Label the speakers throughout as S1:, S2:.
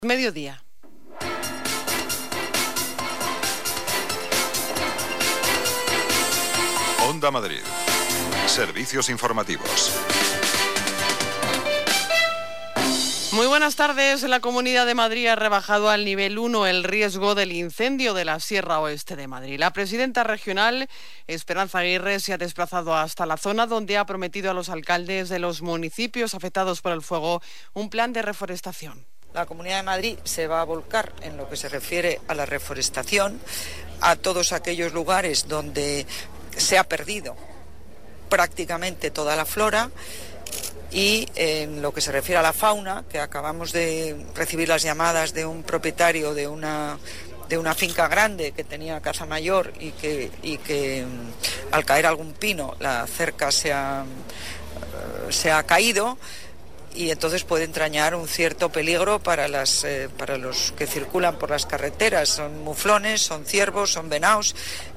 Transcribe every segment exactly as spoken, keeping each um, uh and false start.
S1: Mediodía.
S2: Onda Madrid. Servicios informativos.
S1: Muy buenas tardes. La Comunidad de Madrid ha rebajado al nivel uno el riesgo del incendio de la Sierra Oeste de Madrid. La presidenta regional, Esperanza Aguirre, se ha desplazado hasta la zona donde ha prometido a los alcaldes de los municipios afectados por el fuego un plan de reforestación.
S3: La Comunidad de Madrid se va a volcar en lo que se refiere a la reforestación, a todos aquellos lugares donde se ha perdido prácticamente toda la flora, y en lo que se refiere a la fauna, que acabamos de recibir las llamadas de un propietario de una de una finca grande que tenía caza mayor y que, y que al caer algún pino la cerca se ha, se ha caído, y entonces puede entrañar un cierto peligro para las eh, para los que circulan por las carreteras. Son muflones, son ciervos, son venaos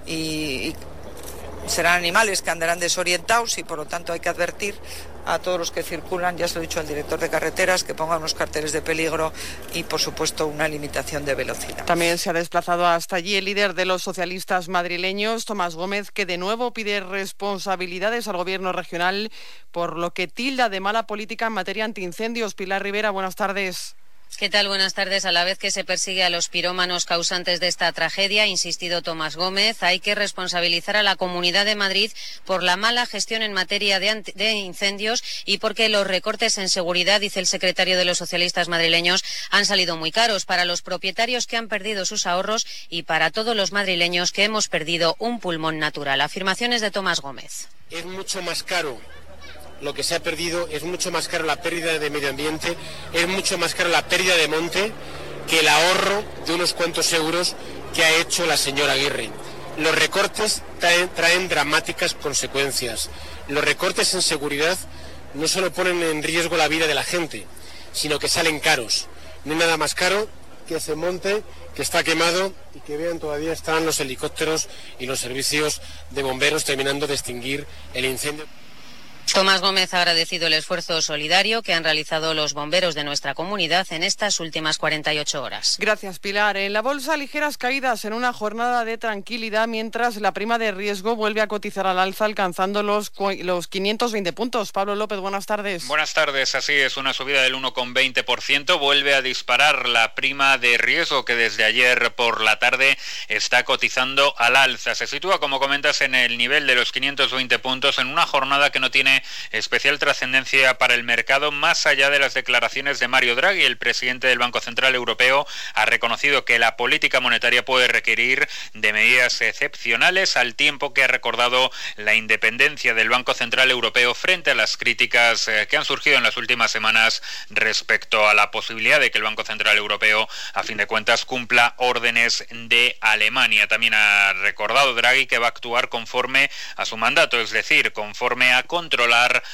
S3: y, y serán animales que andarán desorientados, y por lo tanto hay que advertir a todos los que circulan, ya se lo he dicho al director de carreteras, que ponga unos carteles de peligro y por supuesto una limitación de velocidad.
S1: También se ha desplazado hasta allí el líder de los socialistas madrileños, Tomás Gómez, que de nuevo pide responsabilidades al gobierno regional por lo que tilda de mala política en materia antiincendios. Pilar Rivera, buenas tardes.
S4: ¿Qué tal? Buenas tardes. A la vez que se persigue a los pirómanos causantes de esta tragedia, ha insistido Tomás Gómez, hay que responsabilizar a la Comunidad de Madrid por la mala gestión en materia de, de incendios y porque los recortes en seguridad, dice el secretario de los socialistas madrileños, han salido muy caros para los propietarios que han perdido sus ahorros y para todos los madrileños que hemos perdido un pulmón natural. Afirmaciones de Tomás Gómez.
S5: Es mucho más caro lo que se ha perdido, es mucho más caro la pérdida de medio ambiente, es mucho más caro la pérdida de monte que el ahorro de unos cuantos euros que ha hecho la señora Aguirre. Los recortes traen, traen dramáticas consecuencias. Los recortes en seguridad no solo ponen en riesgo la vida de la gente, sino que salen caros. No hay nada más caro que ese monte que está quemado y que vean todavía están los helicópteros y los servicios de bomberos terminando de extinguir el incendio.
S4: Tomás Gómez ha agradecido el esfuerzo solidario que han realizado los bomberos de nuestra comunidad en estas últimas cuarenta y ocho horas.
S1: Gracias, Pilar. En la bolsa, ligeras caídas en una jornada de tranquilidad, mientras la prima de riesgo vuelve a cotizar al alza, alcanzando los, los quinientos veinte puntos. Pablo López, buenas tardes.
S6: Buenas tardes. Así es, una subida del uno coma veinte por ciento. Vuelve a disparar la prima de riesgo, que desde ayer por la tarde está cotizando al alza. Se sitúa, como comentas, en el nivel de los quinientos veinte puntos, en una jornada que no tiene especial trascendencia para el mercado, más allá de las declaraciones de Mario Draghi. El presidente del Banco Central Europeo ha reconocido que la política monetaria puede requerir de medidas excepcionales, al tiempo que ha recordado la independencia del Banco Central Europeo frente a las críticas que han surgido en las últimas semanas respecto a la posibilidad de que el Banco Central Europeo, a fin de cuentas, cumpla órdenes de Alemania. También ha recordado Draghi que va a actuar conforme a su mandato, es decir, conforme a controlar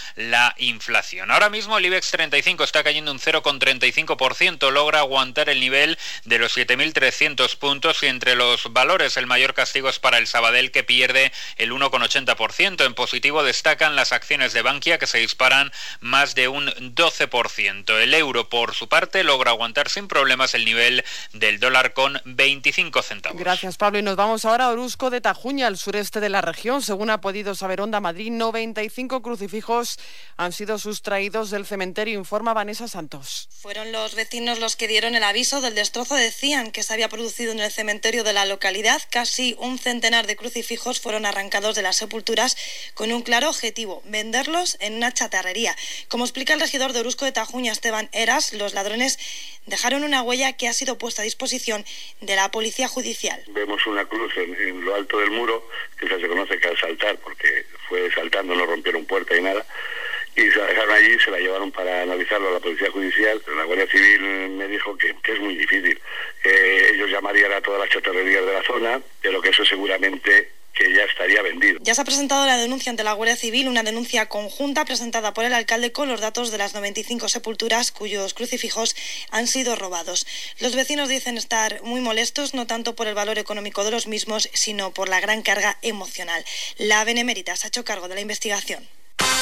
S6: la inflación. Ahora mismo el IBEX treinta y cinco está cayendo un cero coma treinta y cinco por ciento, logra aguantar el nivel de los siete mil trescientos puntos, y entre los valores el mayor castigo es para el Sabadell, que pierde el uno coma ochenta por ciento. En positivo destacan las acciones de Bankia, que se disparan más de un doce por ciento. El euro, por su parte, logra aguantar sin problemas el nivel del dólar con veinticinco centavos.
S1: Gracias, Pablo. Y nos vamos ahora a Orusco de Tajuña, al sureste de la región. Según ha podido saber Onda Madrid, noventa y cinco crucifijos han sido sustraídos del cementerio, informa Vanessa Santos.
S7: Fueron los vecinos los que dieron el aviso del destrozo. Decían que se había producido en el cementerio de la localidad. Casi un centenar de crucifijos fueron arrancados de las sepulturas con un claro objetivo: venderlos en una chatarrería. Como explica el regidor de Orusco de Tajuña, Esteban Eras, los ladrones dejaron una huella que ha sido puesta a disposición de la policía judicial.
S8: Vemos una cruz en, en lo alto del muro, que se conoce que al saltar, porque fue saltando, no rompieron puerta y nada, y se la dejaron allí, se la llevaron para analizarlo a la policía judicial. Pero la Guardia Civil me dijo que, que es muy difícil. Eh, ellos llamarían a todas las chatarrerías de la zona, pero que eso seguramente que ya estaría vendido.
S7: Ya se ha presentado la denuncia ante la Guardia Civil, una denuncia conjunta presentada por el alcalde con los datos de las noventa y cinco sepulturas cuyos crucifijos han sido robados. Los vecinos dicen estar muy molestos, no tanto por el valor económico de los mismos, sino por la gran carga emocional. La Benemérita se ha hecho cargo de la investigación.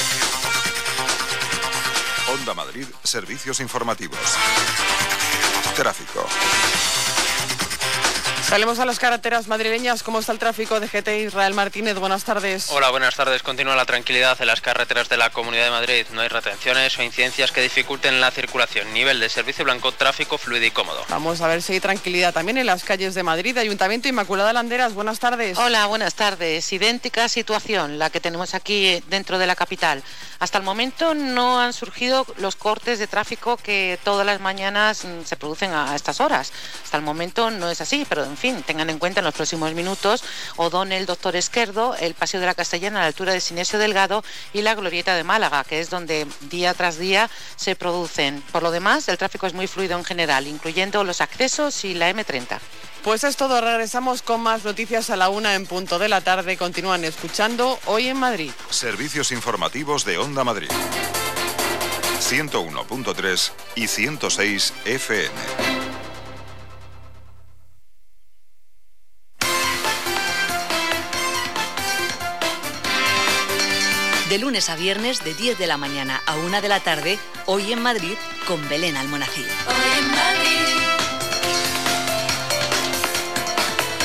S2: Onda Madrid, servicios informativos. Tráfico.
S1: Salimos a las carreteras madrileñas. ¿Cómo está el tráfico? de G T? Israel Martínez, buenas tardes.
S9: Hola, buenas tardes. Continúa la tranquilidad en las carreteras de la Comunidad de Madrid. No hay retenciones o incidencias que dificulten la circulación. Nivel de servicio blanco, tráfico fluido y cómodo.
S1: Vamos a ver si hay tranquilidad también en las calles de Madrid. Ayuntamiento Inmaculada Landeras, buenas tardes.
S10: Hola, buenas tardes. Idéntica situación la que tenemos aquí dentro de la capital. Hasta el momento no han surgido los cortes de tráfico que todas las mañanas se producen a estas horas. Hasta el momento no es así, pero en fin, tengan en cuenta en los próximos minutos O'Donnell, Doctor Esquerdo, el Paseo de la Castellana a la altura de Sinesio Delgado y la Glorieta de Málaga, que es donde día tras día se producen. Por lo demás, el tráfico es muy fluido en general, incluyendo los accesos y la eme treinta.
S1: Pues es todo, regresamos con más noticias a la una en punto de la tarde. Continúan escuchando Hoy en Madrid.
S2: Servicios informativos de Onda Madrid. ciento uno punto tres y ciento seis F M.
S11: De lunes a viernes, de diez de la mañana a una de la tarde, Hoy en Madrid, con Belén Almonacid.
S12: Hoy en Madrid.